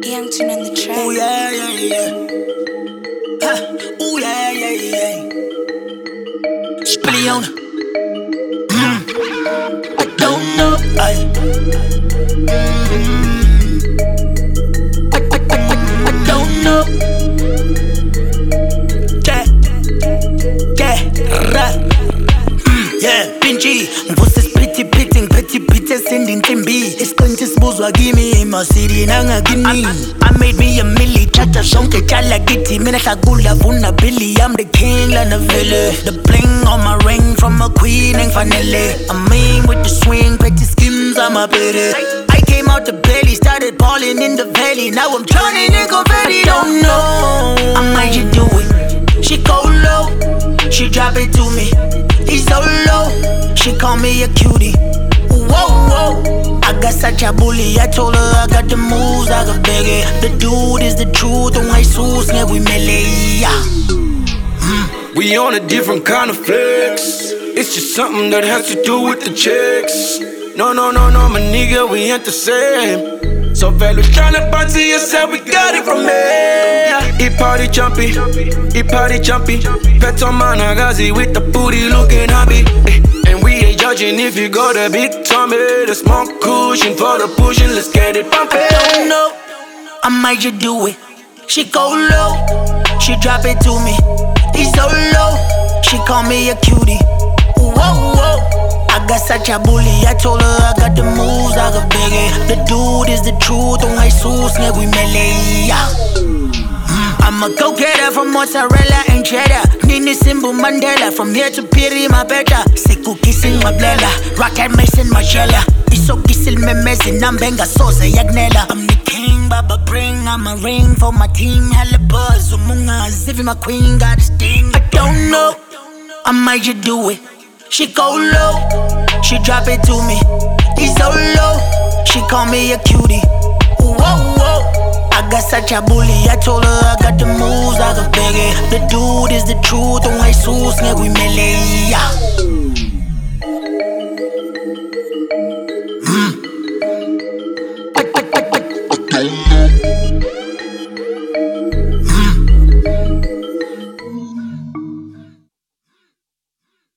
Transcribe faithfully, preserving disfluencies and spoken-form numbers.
Youngton on the track. Ooh yeah, yeah, yeah. Ha. Ooh yeah, yeah, yeah. Spilly on. Mm. I don't know. I. Mm. I, I, I, I, I don't know. Yeah, yeah, ra. Mm. Yeah, Binji. Mvuse spitty pitting, petty pitty sending timbi. Isiqinti sibuzwa kimi emasiri nangakini. I made me a milli, chacha shonke chala giti. Mina hlakula vuna Billy, I'm the king lana vele. The bling on my ring from a queen and fanele. I mean with the swing, petty schemes, I'm a pity. I came out the belly, started balling in the valley. Now I'm drowning in confetti. Don't know, I might just do it. She go low, she drop it to me. He's so low, she call me a cutie. Whoa, whoa, I got such a bully. I told her I got the moves, I got bigger. The dude is the truth, on my sauce, yeah, we melee. Mm. We on a different kind of flex. It's just something that has to do with the chicks. No, no, no, no, my nigga, we ain't the same. So value tryna bounce to yourself, we got it from there. He party jumpy, he party jumpy. Pet on my nagazi with the booty looking happy. And we ain't judging if you got a big tummy. The smoke cushion for the pushing, let's get it bumpin'. Don't know, I might just do it. She go low, she drop it to me. He's so low, she call me a cutie. Whoa, whoa, I got such a bully. I told her I got the moves, I got bigger. The dude is the truth, on my sauce, yeah, we melee. I'm a go-getter from mozzarella and cheddar. Nini Simbu Mandela, from here to Piri my better. Siku kissing my blela, rock and missing my shella. Iso kisil me mezi nambenga sosa yagnela. I'm the king, baba bring, I'm a ring for my team. Hella buzz, umunga zivi my queen got a sting. I don't know, I might just do it. She go low, she drop it to me. He's so low, she call me a cutie. Whoa, whoa, I got such a bully. I told her I got the moves, I got bigger. The dude is the truth, on my sauce, yeah, we melee.